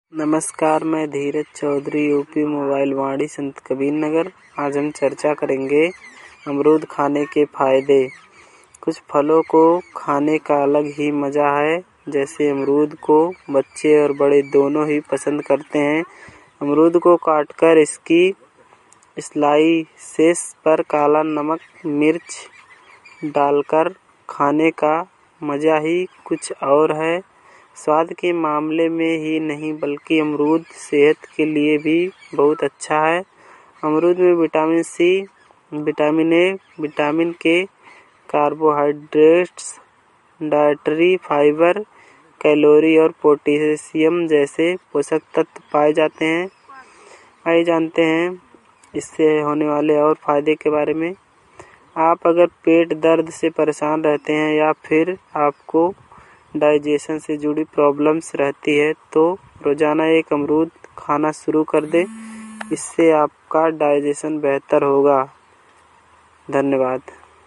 नमस्कार, मैं Dheeraj Chaudhary, UP mobile Vaani, Sant Kabir नगर। आज हम चर्चा करेंगे अमरूद खाने के फायदे। कुछ फलों को खाने का अलग ही मज़ा है। जैसे अमरूद को बच्चे और बड़े दोनों ही पसंद करते हैं। अमरूद को काटकर इसकी स्लाइसेस पर काला नमक मिर्च डालकर खाने का मज़ा ही कुछ और है। स्वाद के मामले में ही नहीं बल्कि अमरूद सेहत के लिए भी बहुत अच्छा है। अमरूद में vitamin C, vitamin A, vitamin K, carbohydrates, dietary fibre, calorie और पोटेशियम जैसे पोषक तत्व पाए जाते हैं। आइए जानते हैं इससे होने वाले और फायदे के बारे में। आप अगर पेट दर्द से परेशान रहते हैं या फिर आपको डाइजेशन से जुड़ी प्रॉब्लम्स रहती है तो रोज़ाना एक अमरूद खाना शुरू कर दें। इससे आपका डाइजेशन बेहतर होगा। धन्यवाद।